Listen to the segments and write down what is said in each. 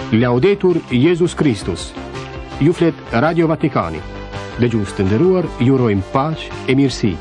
Laudetur Jesus Christus. Ju flet Radio Vatikani. Dëgjues të nderuar, ju urojmë paqë e mirësi.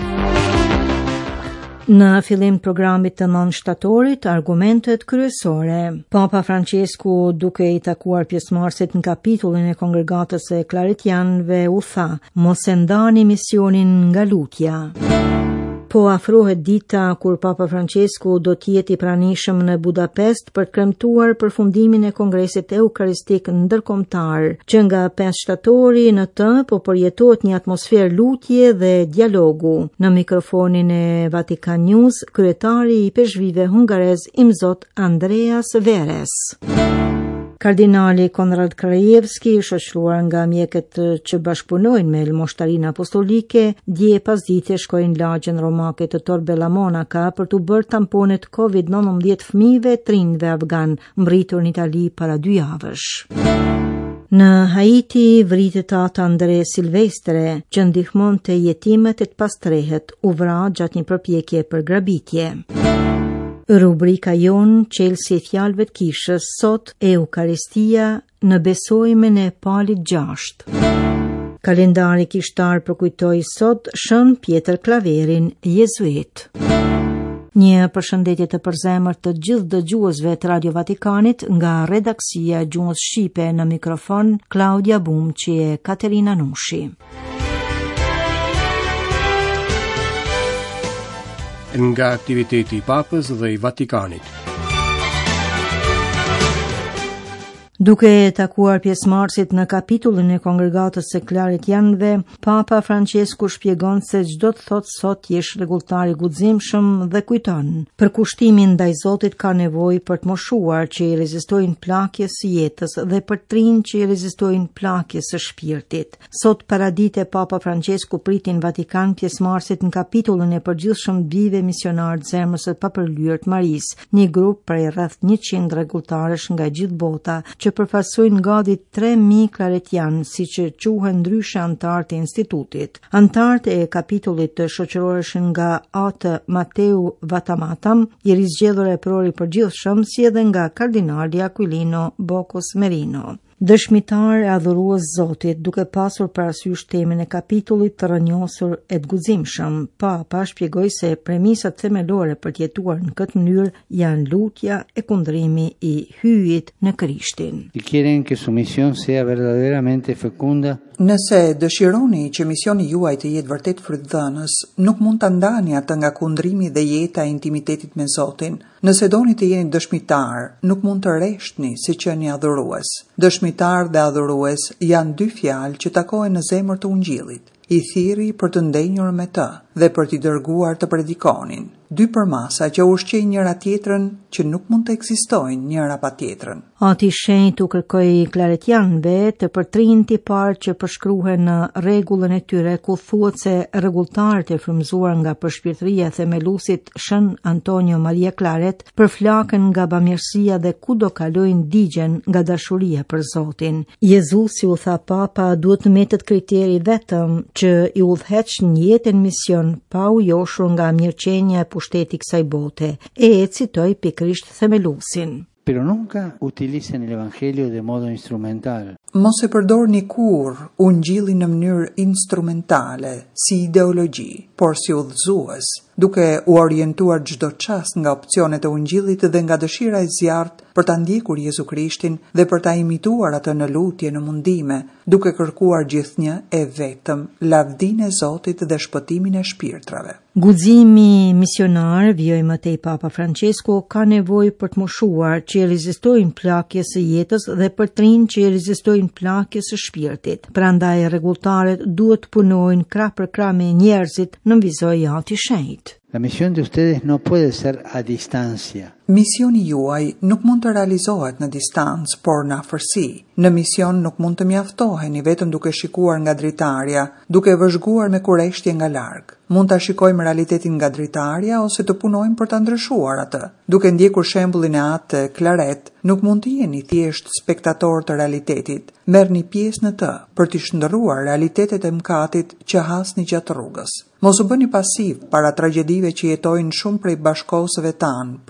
Në fillim programit të 9 shtatorit, argumentet kryesore. Papa Francesku, duke i takuar pjesëmarrësit në kapitullin e kongregatës së Claretianëve, u tha: mos e ndani misionin nga lutja. Po afrohet dita kur Papa Francesku do t'jeti pranishëm në Budapest për të kremtuar përfundimin e Kongresit Eukaristik ndërkombëtar, që nga 5 shtatori në të po përjetohet një atmosferë lutje dhe dialogu. Në mikrofonin e Vatikan News, kryetari i peshqvive hungarez Imzot Andreas Veres. Kardinali Konrad Krajewski, shoqëruar nga mjekët që bashkëpunojnë me Elmoshtarinë Apostolike, dje pasdite shkoi në lagjen romake të Tor Bella Monaca për të bërë tamponet COVID-19 fëmijëve të rinjve afgan, mbërritur në Itali para 2 javësh. Në Haiti vritet ata Andre Silvestre, që ndihmonte jetimet e të pastrehet, u vra gjatë një përpjekje për grabitje. Rubrika jon, qelsi e fjalëve të kishës, sot Eukaristia në besojmen e palit 6. Kalendari kishtar përkujtoi sot Shën Pjetër Klaverin, jezuit. Një përshëndetje të përzemërt të gjithë dëgjuesve të Radio Vatikanit nga redaksia e gjuhës shqipe, në mikrofon Claudia Bumçi e Katerina Nushi. Nga aktiviteti i Papës dhe i Vatikanit. Duke takuar pjesëmarrësit në kapitullin e kongregatës së Claretianëve, Papa Francesku shpjegon se çdo të thotë sot jesh rregulltar i guximshëm dhe kujton për kushtimin ndaj Zotit ka nevojë për të moshuar që i rezistojnë plakjes së jetës dhe për trinj që i rezistojnë plakjes së shpirtit. Sot paradite Papa Francesku pritin Vatikan pjesëmarrësit në kapitullin e përgjithshëm të bijve misionar të zemrës së papërlyer të Marisë, një grup prej rreth 100 rregulltarësh nga gjithë bota që përfaqësojnë gati 3.000 claretianë, siç e quhen ndryshe antarët e institutit. Antarët e kapitullit të shoqëroheshin nga atë Mateu Vatamatam, i rizgjedhur e prori përgjithshëm, si edhe nga kardinali Aquilino Bocos Merino. Dëshmitar e adhurues Zotit, duke pasur parasysh temën e kapitullit të rënjosur e të guximshëm, Papa shpjegoi se premisat themelore për të jetuar në këtë mënyrë janë lutja e kundërimi i hyjit në Krishtin. Quieren que su misión sea verdaderamente fecunda. Nëse dëshironi që misioni juaj të jetë vërtet frytdhënës, nuk mund ta ndani atë nga kundrimi dhe jeta e intimitetit me Zotin. Nëse doni të jeni dëshmitar, nuk mund të rreshtni si që një adhurues. Dëshmitar dhe adhurues janë 2 fjalë që takohen në zemër të Ungjillit. I thirri për të ndenjur me të dhe për t'i dërguar të predikonin. 2 përmasa që ushqejnë njëra tjetrën, që nuk mund të ekzistojnë njëra pa tjetrën. Ati shenjtë u kërkoi claretianëve të përtrinjtë i parë që përshkruhen në rregullën e tyre, ku thuhet se rregulltarët e frymëzuar nga përshpirtëria e themeluesit Shën Antonio Maria Claret përflaken nga bamirësia dhe kudo kalojnë digjen nga dashuria për Zotin. Jezusi, u tha Papa, duhet të metet kriteri vetëm që i udhëheq në jetën mision pa u joshur nga mirëqenia e pushtetit kësaj bote. E citoj pikërisht themeluesin. Pero nunca utilicen el evangelio de modo instrumental. Mos e përdorni kurrë Ungjillin në mënyrë instrumentale, si ideologji, por si udhëzues, duke u orientuar çdo çast nga opsionet e Ungjillit dhe nga dëshira e zjarrt për ta ndjekur Jezu Krishtin dhe për ta imituar atë në lutje, në mundime, duke kërkuar gjithnjë e vetëm lavdinë e Zotit dhe shpëtimin e shpirtrave. Guximi misionar, vjoj mëtej Papa Francesku, ka nevojë për të moshuar që i rezistojnë plakjes së jetës dhe për trinj që i rezistojnë plakjes së shpirtit. Prandaj rregulltarët duhet të punojnë krah për krah me njerëzit në vizoj ati shenjtë. La misión de ustedes no puede ser a distancia. Misioni juaj nuk mund të realizohet në distancë, por në afërsi. Në mision nuk mund të mjaftoheni vetëm duke shikuar nga dritarja, duke vëzhguar me kurreshtje nga larg. Mund ta shikojmë realitetin nga dritarja ose të punojmë për ta ndryshuar atë. Duke ndjekur shembullin e atë Claret, nuk mund të jeni thjesht spektator të realitetit. Merrni pjesë në të për të shndërruar realitetet e mëkatit që hasni gjatë rrugës. Mos u bëni pasiv para tragjedive që jetojnë shumë prej bashkosëve tanë, përkundër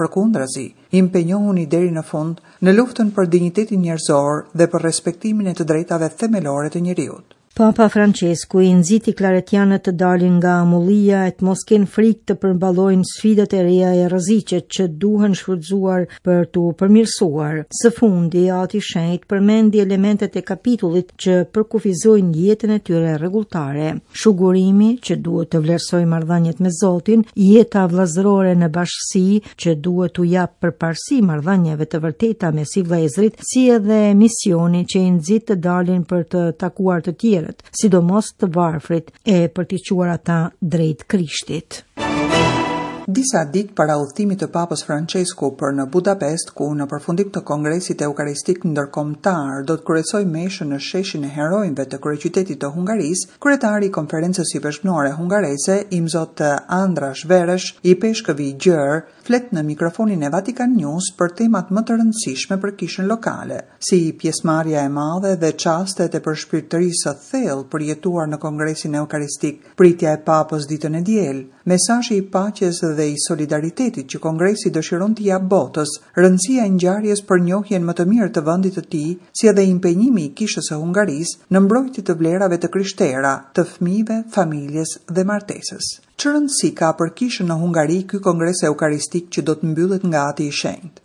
Ashkenazi, impenjohuni deri në fund në luftën për dinjitetin njerëzor dhe për respektimin e të drejtave themelore të njeriut. Papa Francesku i nxiti klaretianët të dalin nga amullia e të mos kenë frikë të përmballojnë sfidat e reja e rreziqet që duhen shfrytzuar për t'u përmirësuar. Së fundi, Ati i Shenjtë përmendi elementet e kapitullit që përkufizojnë jetën e tyre rregulltare. Shugurimi që duhet të vlerësojë marrëdhëniet me Zotin, jeta vëllazërore në bashkësi që duhet t'u jap përparësi marrëdhënieve të vërteta me si vëllezërit, si edhe misioni që i nxit të dalin për të takuar të tjerë, sidomos të varfrit e për t'i quar ata drejt Krishtit. Disa ditë para udhëtimit të Papës Francesku për në Budapest, ku në përfundim të Kongresit Eukaristik Ndërkombëtar do të kryesojë meshën në sheshin e herojëve të kryeqytetit të Hungarisë, kryetari i Konferencës Bashkëkombëtare Hungareze, Imzot Andras Veresh, i peshkëvi gjër, flet në mikrofonin e Vatikan News për temat më të rëndësishme për kishën lokale, si pjesëmarrja e madhe dhe çastet e përshpirtërisë së thellë përjetuar në Kongresin Eukaristik, pritja e Papës ditën e diel, mesazhi i paqes dhe i solidaritetit që Kongresi dëshiron t'i jap botës, rëndësia e ngjarjes për njohjen më të mirë të vendit të tij, si edhe impenjimi i kishës së Hungarisë në mbrojtje të vlerave të krishtera, të fëmijëve, familjes dhe martesës. Çfarë rëndësi ka për kishën në Hungari ky kongres eukaristik që do të mbyllet nga Ati i Shenjtë?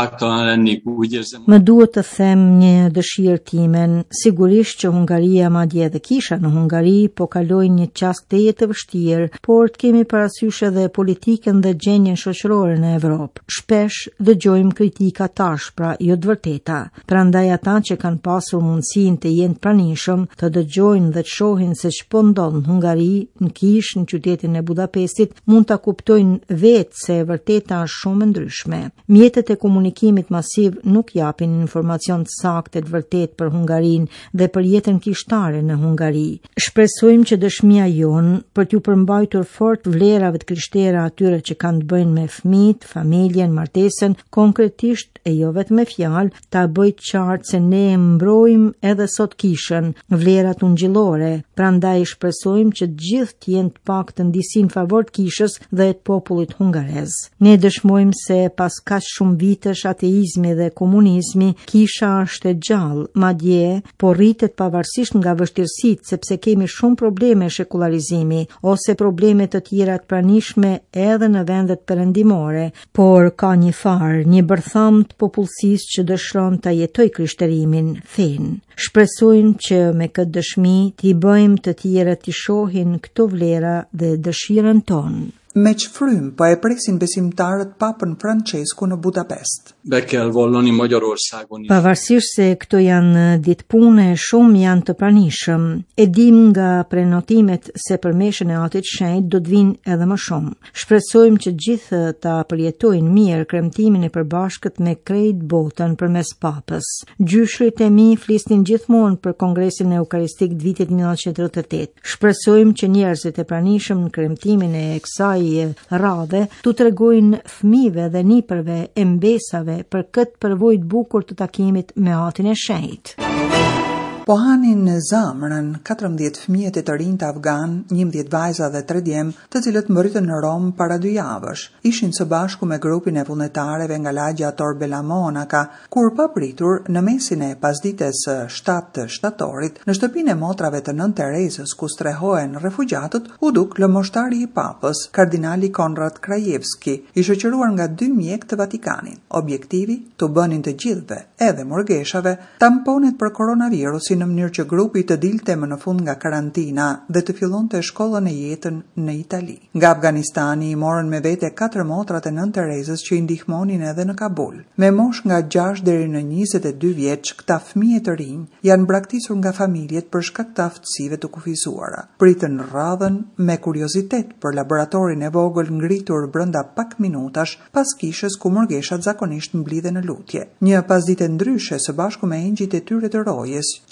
Më duhet të them një dëshirë timen, sigurisht që Hungaria, madje edhe kisha në Hungari, po kalojnë një çast teje të vështirë, por të kemi parasysh edhe politikën dhe gjendjen shoqërore në Evropë. Shpesh dëgjojmë kritika tashpra, jo të vërteta. Prandaj ata që kanë pasur mundësinë të jenë pranishëm, të dëgjojnë dhe të shohin se ç'po ndodh në Hungari, në Kishë, në qytetin e Budapestit, mund ta kuptojnë vetë se e vërteta është shumë e ndryshme. Mjetet e komunikimit masiv nuk japin informacion të saktë të vërtetë për Hungarinë dhe për jetën kishtare në Hungari. Shpresojmë që dëshmia jonë për t'u përmbajtur fort vlerave të krishtera atyre që kanë të bëjnë me fëmijët, familjen, martesën, konkretisht e jo vetëm me fjalë, ta bëjë qartë se ne e mbrojmë edhe sot kishën, vlerat ungjillore. Prandaj shpresojmë që të gjithë të jenë të paktën disi në favor të kishës dhe të popullit hungarez. Ne dëshmojmë se pas kaq shumë vitesh ateizmi dhe komunizmi, kisha është e gjallë, madje po rritet pavarësisht nga vështirësitë, sepse kemi shumë probleme shekularizimi ose probleme të tjera të pranishme edhe në vendet perëndimore, por ka një bërtham të popullsisë që dëshiron ta jetojë krishterimin, fen. Shpresojmë që me këtë dëshmi t'i bëjmë të tjerët t'i shohin këto vlera dhe dëshirën tonë. Me ç'frym po e presin besimtarët Papën Francesku në Budapest? Pavarësisht se këto janë ditë pune, shumë janë të pranishëm. E dim nga prenotimet se për meshën e Atit Shenjtë do të vinë edhe më shumë. Shpresojmë që gjithë ta përjetojnë mirë kremtimin e përbashkët me krejt botën përmes Papës. Gjyshrit e mi flisnin gjithmonë për Kongresin Eukaristik të vitit 1938. Shpresojmë që njerëzit e pranishëm në kremtimin e kësaj radhe tu tregojnë fëmijëve dhe nipërve e mbesave për këtë përvojë të bukur të takimit me Atin e Shenjtë. Po hanin në zamrën 14 fëmijët e të rinj të Afgan, 11 vajza dhe 3 djem, të cilët mbërritën në Rom para 2 javësh. Ishin së bashku me grupin e vullnetarëve nga lagja Tor Bella Monaca, kur papritur në mesin e pasdites 7 shtatorit, në shtëpinë e motrave të Nën Terezës, ku strehohen refugjatët, u duk lëmoshtari i Papës, kardinali Konrad Krajewski, i shoqëruar nga 2 mjek të Vatikanit. Objektivi të bënin të gjithëve, edhe murgeshave, tamponet për koronavirusin, në mënyrë që grupi të dilte më në fund nga karantina dhe të fillonte shkollën e jetën në Itali. Nga Afganistani i morën me vete 4 motrat e Nën Terezës që i ndihmonin edhe në Kabul. Me moshë nga 6 deri në 22 vjeç, këta fëmijë të rinj janë braktisur nga familjet për shkak të aftësive të kufizuara. Pritën radhën me kuriozitet për laboratorin e vogël ngritur brenda pak minutash pas kishës ku murgeshat zakonisht mblidhen në lutje. Një pasdite ndryshe së bashku me engjit e tyre të rojes, që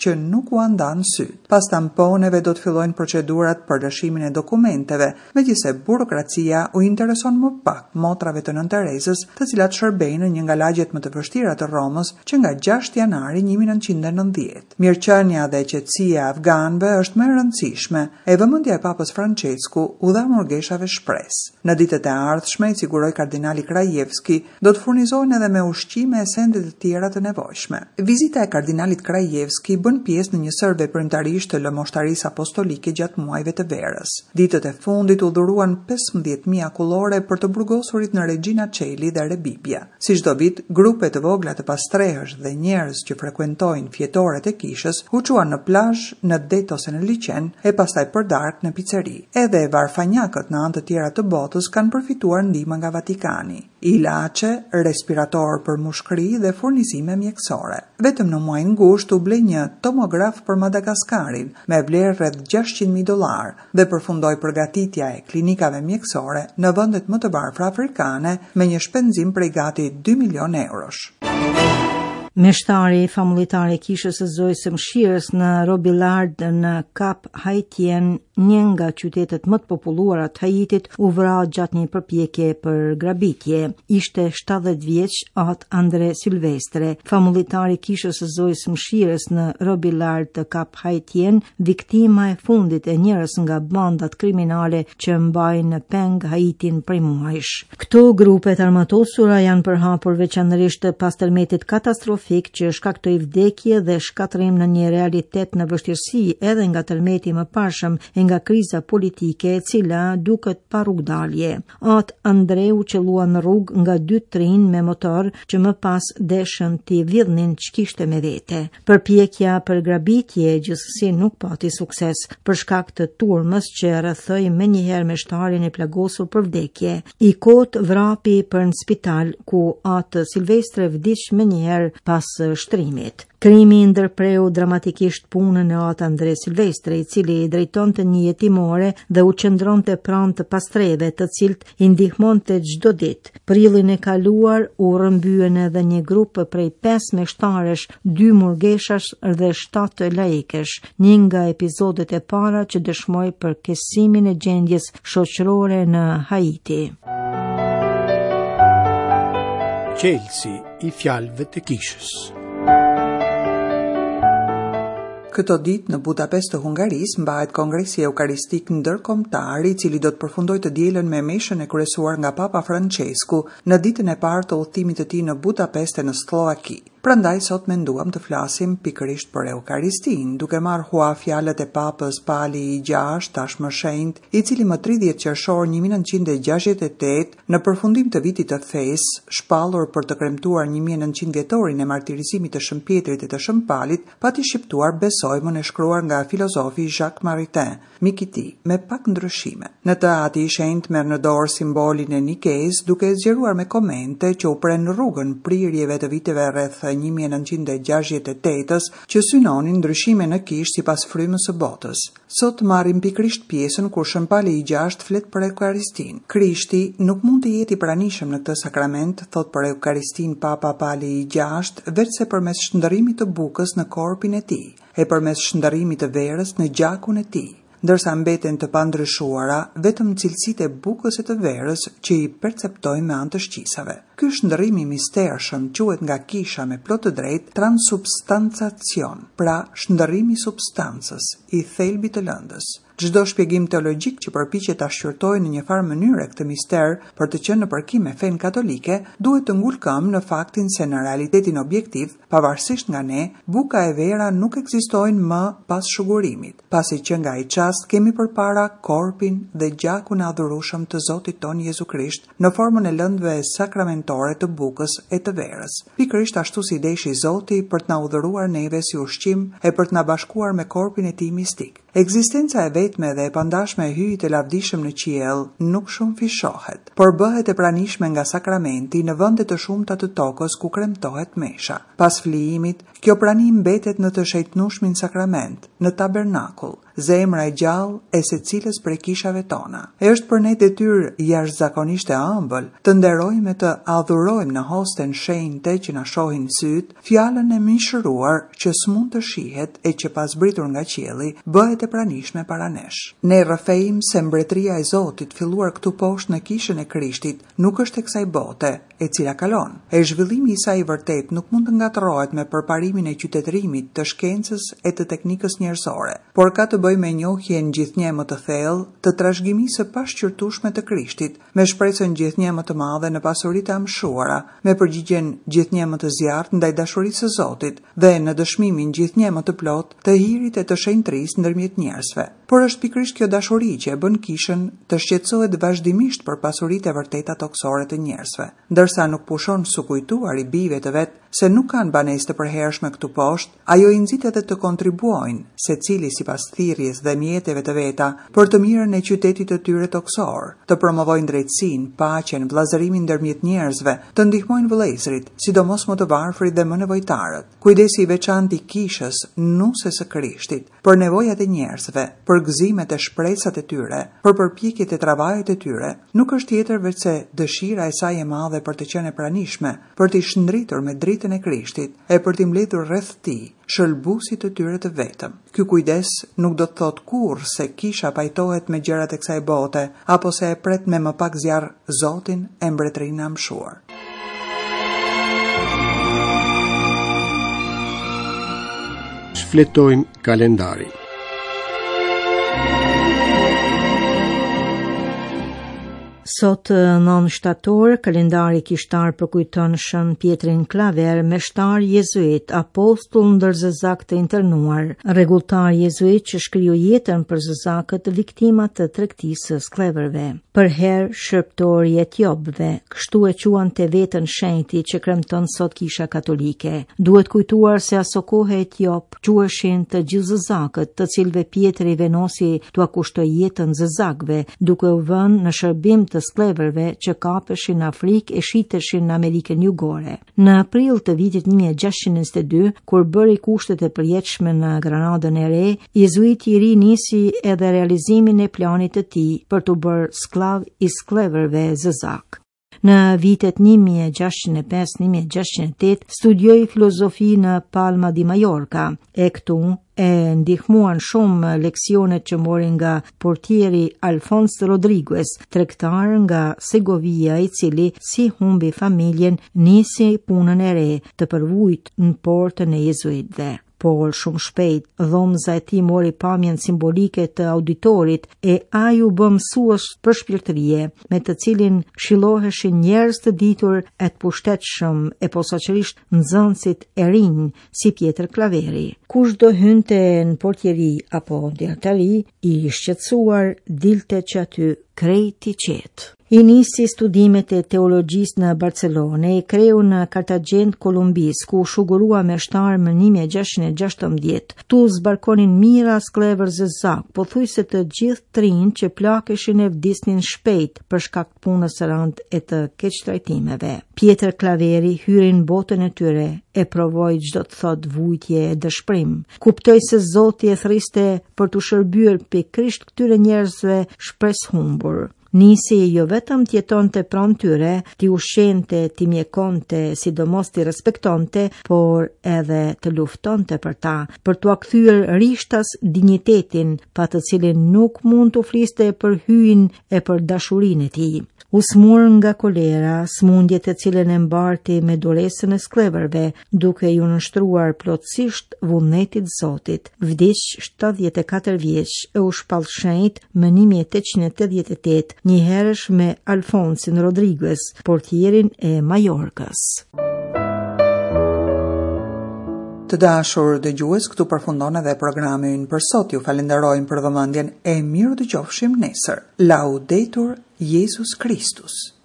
që nuk u andan syt. Pas tamponeve do të fillojnë procedurat për lëshimin e dokumenteve, megjithëse burokracia u intereson më pak motrave të Nën Terezës, të cilat shërbejnë në një nga lagjet më të vështira të Romës që nga 6 janari 1990. Mirëqenia dhe qetësia e afganëve është më e rëndësishme, e vëmendja e Papës Francesku u dha Murgeshave shpresë. Në ditët e ardhshme, siguroi kardinali Krajevski, do të furnizohen edhe me ushqime e sende të tjera të nevojshme. Vizita e kardinalit Krajevski bën pjesë në një sër veprimtarisht të lëmoshtarisë apostolike gjatë muajve të verës. Ditët e fundit u dhuruan 15.000 akullore për të burgosurit në Regina Coeli dhe Rebibja. Si çdo vit, grupe të vogla të pastrehësh dhe njerëz që frekuentojnë fjetoret e kishës u çuan në plazh, në det ose në liqen e pastaj për darkë në piceri. Edhe varfanjakët në anë të tjera të botës kanë përfituar ndihmë nga Vatikani. Ilaçe, respirator për mushkëri dhe furnizime mjekësore. Vetëm në muajin gusht u ble një tomograf për Madagaskarin me vlerë rreth $600.000 dhe përfundoi përgatitja e klinikave mjekësore në vendet më të varfra afrikane me një shpenzim prej gati 2 milion eurosh. Meshtari famullitar e kishës së Zojës së Mëshirës në Robillard në Kap Haitien, një nga qytetet më të populluara të Haitit, u vra gjatë një përpjekje për grabitje. Ishte 70 vjeç At Andre Silvestre, famullitar i kishës së Zojës së Mëshirës në Robillard të Kap Haitien, viktima e fundit e njërës nga bandat kriminale që mbajnë në peng Haitin prej muajsh. Këto grupet armatosura janë përhapur veçanërisht pas tërmetit katastrofik që shkaktoi vdekje dhe shkatërrim në një realitet në vështirësi edhe nga tërmeti më parshëm e nga kriza politike e cila duket pa rrugdalje. At Andreu qellua në rrugë nga 2 trin me motor që më pas deshën t'i vjedhnin ç'kishte me vete. Përpjekja për grabitje gjithsesi nuk pati sukses për shkak të turmës që rrethoi menjëherë meshtarin e plagosur për vdekje. I kot vrapi për në spital ku At Silvestre vdiq menjëherë pas shtrimit. Krimi ndërpreu dramatikisht punën e At Andre Silvestre, i cili drejtonte një jetimore dhe u qëndronte pranë të pastreve, të cilët i ndihmonte çdo ditë. Prillin e kaluar u rrëmbyen edhe një grup prej 5 meshtaresh, 2 murgeshash dhe 7 laikesh, një nga episodet e para që dëshmoi për kesimin e gjendjes shoqërore në Haiti. Qelsi i fjalëve të kishës. Këto ditë në Budapest të Hungarisë mbahet kongresi eukaristik ndërkombëtar, i cili do të përfundojë të dielën me meshën e kryesuar nga Papa Francesku në ditën e parë të udhëtimit të tij në Budapest e në Slovaki. Prandaj sot menduam të flasim pikërisht për Eukaristin, duke marrë hua fjalët e Papës Pali i VI, tashmë shenjt, i cili më 30 qershor 1968, në përfundim të vitit të fesë, shpallur për të kremtuar 1900 vjetorin e martirizimit të Shën Pjetrit e të Shën Palit, pati shqiptuar besojmën e shkruar nga filozofi Jacques Maritain, mik i tij, me pak ndryshime. Në të ati i shenjt merr në dorë simbolin e Nikes, duke zgjeruar me komente që u pren rrugën prirjeve të viteve rreth 1968-s që synonin ndryshime në kishë sipas frymës së botës. Sot marrim pikërisht pjesën kur Shën Pali i VI flet për Eukaristin. Krishti nuk mund të jetë i pranishëm në këtë sakrament, thot për Eukaristin Papa Pali i VI, vetëm përmes shndërrimit të bukës në korpin e tij, e përmes shndërrimit të verës në gjakun e tij. Ndërsa mbeten të pandryshuara vetëm cilësitë e bukës e të verës që i perceptojmë me anë të shqisave. Ky shndërrim i mistershëm quhet nga kisha me plot të drejtë transubstanciacion, pra shndërrimi i substancës, i thelbit të lëndës. Çdo shpjegim teologjik që përpiqet ta shqyrtojë në një farë mënyrë këtë mister për të qenë në përkim me fenë katolike, duhet të ngul këmbë në faktin se në realitetin objektiv, pavarësisht nga ne, buka e vera nuk ekzistojnë më pas shugurimit, pasi që nga ai çast kemi përpara korpin dhe gjakun e adhurueshëm të Zotit ton Jezu Krisht në formën e lëndëve sakramentore të bukës e të verës. Pikërisht ashtu si deshi Zoti për të na udhëruar neve si ushqim e për të na bashkuar me korpin e tij mistik. Ekzistenca e vetme dhe e pandashme e hyjit e lavdishëm në qiell nuk shumë fishohet, por bëhet e pranishme nga sakramenti në vende të shumta të tokës ku kremtohet mesha. Pas flijimit, kjo pranim mbetet në të shejtnueshmin sakrament, në tabernakull, zemra e gjallë e secilës prej kishave tona. Është për ne detyrë jashtëzakonisht e ëmbël të nderojmë e të adhurojmë në hosten shenjtë që na shohin syt fjalën e mishëruar që s'mund të shihet e që pas zbritur nga qielli bëhet e pranishme para nesh. Ne rrëfejmë se mbretëria e Zotit filluar këtu poshtë në kishën e Krishtit nuk është e kësaj bote, e cila kalon. E zhvillimi i saj i vërtet nuk mund të ngatërohet me përparimin e qytetërimit të shkencës e të teknikës njerëzore, por ka të bëjë me njohjen gjithnjë më të thellë të trashëgimisë së pashqyrtueshme të Krishtit, me shpresën gjithnjë më të madhe në pasuritë e amshuara, me përgjigjen gjithnjë më të zjarrt ndaj dashurisë së Zotit dhe në dëshmimin gjithnjë më të plotë të hirit e të shenjtërisë ndërmjet njerëzve. Por është pikërisht kjo dashuri që e bën kishën të shqetësohet vazhdimisht për pasuritë e vërteta toksore të njerëzve, ndërsa nuk pushon su kujtuar i bijve të vet se nuk kanë banesë të përhershme këtu poshtë, ajo i nxit edhe të kontribuojnë, secili sipas thirrjes dhe mjeteve të veta, për të mirën e qytetit të tyre toksor, të promovojnë drejtësinë, paqen, vllazërimin ndërmjet njerëzve, të ndihmojnë vëllezërit, sidomos më të varfrit dhe më nevojtarët. Kujdesi i veçantë i kishës, nusës së Krishtit, për nevojat e njerëzve, për gëzimet e shpresat e tyre, për përpjekjet e travajet e tyre, nuk është tjetër veçse dëshira e saj e madhe për të qenë e pranishme, për të shndritur me dritën e Krishtit e për t'i mbledhur rreth tij shëlbuesit të tyre të vetëm. Ky kujdes nuk do të thotë kurrë se kisha pajtohet me gjërat e kësaj bote apo se e pret me më pak zjarr Zotin e mbretërinë e amshuar. Shfletojmë kalendari. Sot 9 shtator, kalendari kishtar përkujton Shën Pietrin Klaver, meshtar jezuit, apostull ndër zëzak të internuar, rregulltar jezuit që shkriu jetën për zëzakët viktimat të tregtisë së skleverëve. Për herë shërptor i etiopëve, kështu e quan të vetën shenjti që kremton sot kisha katolike. Duhet kujtuar se aso kohë etiop quheshin të gjithë zëzakët, të cilëve Pietri venosi t'ua kushtoi jetën zëzakëve, duke u vënë në shërbim të skleverëve që kapeshin në Afrikë e shiteshin në Amerikën Jugore. Në aprill të vitit 1622, kur bëri kushtet e përjetshme në Granadën e Re, jezuiti i ri nisi edhe realizimin e planit të tij për të bërë sklav i skleverëve zëzak. Në vitet 1605-1608 studioi filozofi në Palma di Mallorca e këtu e ndihmuan shumë leksionet që mori nga portieri Alfonso Rodriguez, tregtar nga Segovia, i cili si humbi familjen nisi punën e re të përvujt në portën e jezuitëve. Por shumë shpejt, dhomza e tij mori pamjen simbolike të auditorit e ai u bë mësues për shpirtërie, me të cilin këshilloheshin njerëz të ditur e të pushtetshëm e posaçërisht nxënësit e rinj si Pietër Klaveri. Kushdo hynte në portieri apo djertari, i shqetësuar dilte që aty krejt i qetë. I nisi studimet e teologjisë në Barcelonë, i kreu në Cartagena Kolumbis, ku shugurua me shtarë më 1616. Tu zbarkonin mira sklever zëzak, pothuajse të gjithë trinj që plakeshin e vdisnin shpejt për shkak të punës së rëndë e të keqtrajtimeve. Pietër Klaveri hyri në botën e tyre, e provoi çdo të thot vujtje e dëshpërim. Kuptoi se Zoti e thriste për të shërbyer pikërisht këtyre njerëzve shpresë humbur. Nisi jo vetëm t'jetonte pranë tyre, t'i ushqente, t'i mjekonte, sidomos t'i respektonte, por edhe të luftonte për ta, për t'ua kthyer rishtas dinjitetin, pa të cilin nuk mund t'u fliste për hyin e për dashurinë e tij. U smur nga kolera, smundje të cilën e mbarti me duresën e skleverëve, duke ju nështruar plotësisht vullnetit Zotit. Vdiq 74 vjeç e u shpall shenjt më 1888, njëherësh me Alfonsin Rodriguez, portierin e Majorkës. Të dashur dëgjues, këtu përfundon edhe programi ynë për sot. Ju falenderojmë për vëmendjen e miru dëgjofshim nesër. Laudetur Jesus Christus.